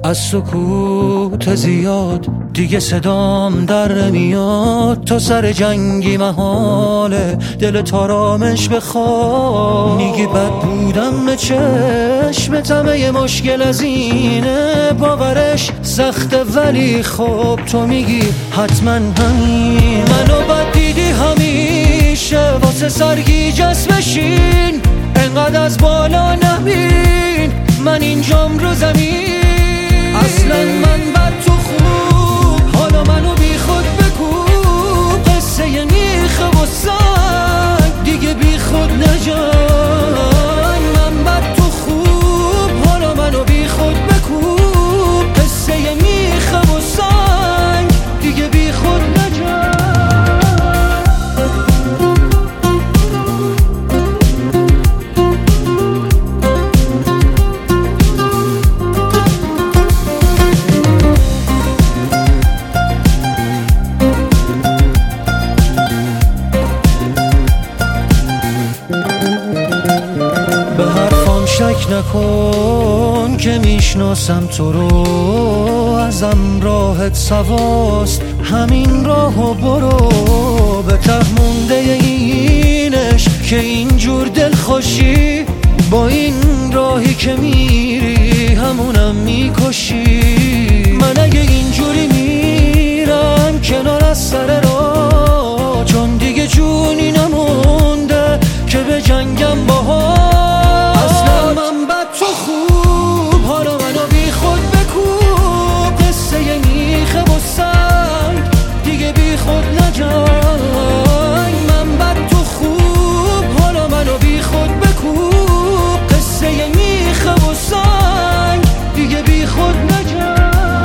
از سکوت زیاد دیگه صدام در نمیاد. تو سر جنگی محاله دل آرامش بخواد. میگی بد بودم به چشمتم، یه مشکل از اینه باورش سخته، ولی خب تو میگی حتما همین. منو بد دیدی همیشه واسه سرگیجه بشین، انقدر از بالا نبین من اینجام رو زمین. اصلا من بد تو خوب، حالا منو بی خود بکوب. قصه میخه و سنگ دیگه بی خود نجای. من بد تو خوب، حالا منو بی خود بکوب. قصه میخه و سنگ دیگه بی خود نجای. به حرفام شک نکن که میشناسم تو رو، ازم راحت سواست همین راهو برو. به ته مونده اینش که اینجور دلخوشی، با این راهی که میری همونم میکشی. من اگه اینجوری میرم کنار از سر راه، چون دیگه جونی نمونده که به جنگم باها. اصلا من بد تو خوب، حالا منو بی خود بکوب. قصه میخه و سنگ دیگه بی خود نجای. من بد تو خوب، حالا منو بی خود بکوب. قصه میخه و سنگ دیگه بی خود نجای.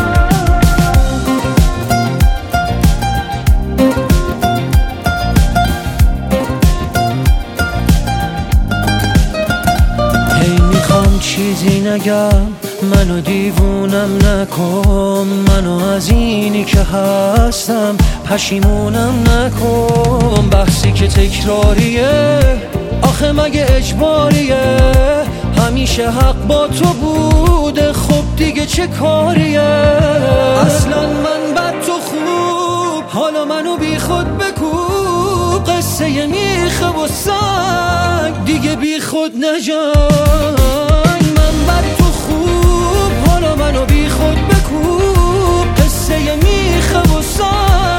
چیزی نگم، منو دیوونم نکن. منو از اینی که هستم پشیمونم نکن. بحثی که تکراریه آخه مگه اجباریه؟ همیشه حق با تو بوده، خب دیگه چه کاریه؟ اصلا من بد تو خوب، حالا منو بی خود بکوب. قصه میخه و سنگ دیگه بی خود نجای. من بد تو خوب، حالا منو بی خود بکوب. قصه میخه و سنگ